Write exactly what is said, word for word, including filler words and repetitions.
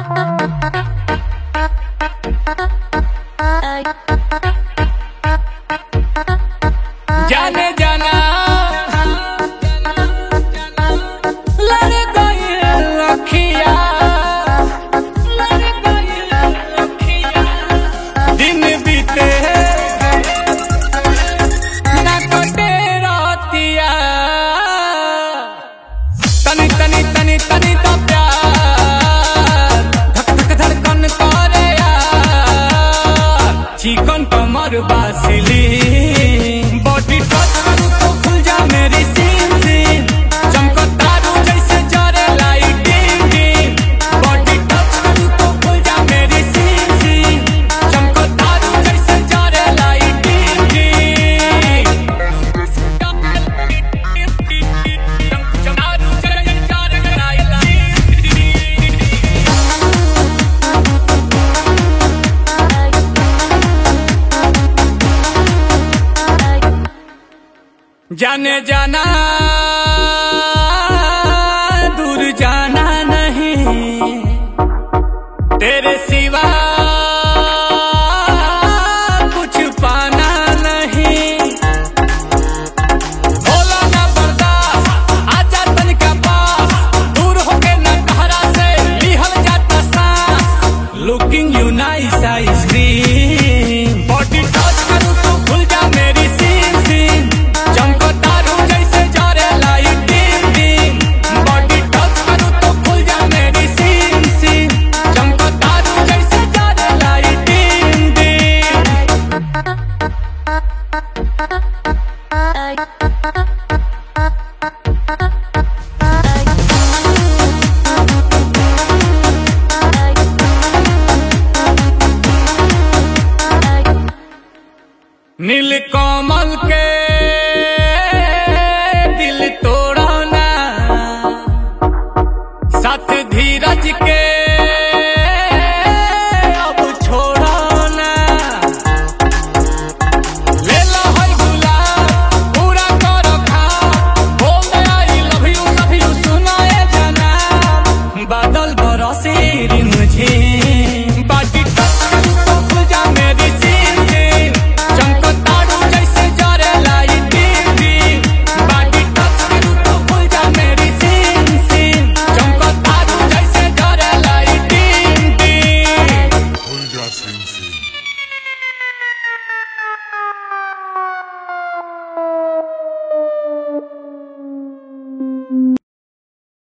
जाने जाना लड़ गई अखिया, लड़ गई अखिया, दिन बीते ना कटे रातिया, तनी तनी तनी तनी तो प्यार धक धक धड़कन करे यार, चिकन कमर बासिली बॉडी टच करूं तो खुल जा मेरी सीन सीन, चमकतारू जैसे जरे लाइटिंग डिंग, बॉडी टच करूं तो खुल जा मेरी सीन सीन, चमकतारू जैसे जरे लाइटिंग डिंग, चमकतारू जैसे जरे लाइटिंग डिंग। जाने जाना दूर जाना नहीं, तेरे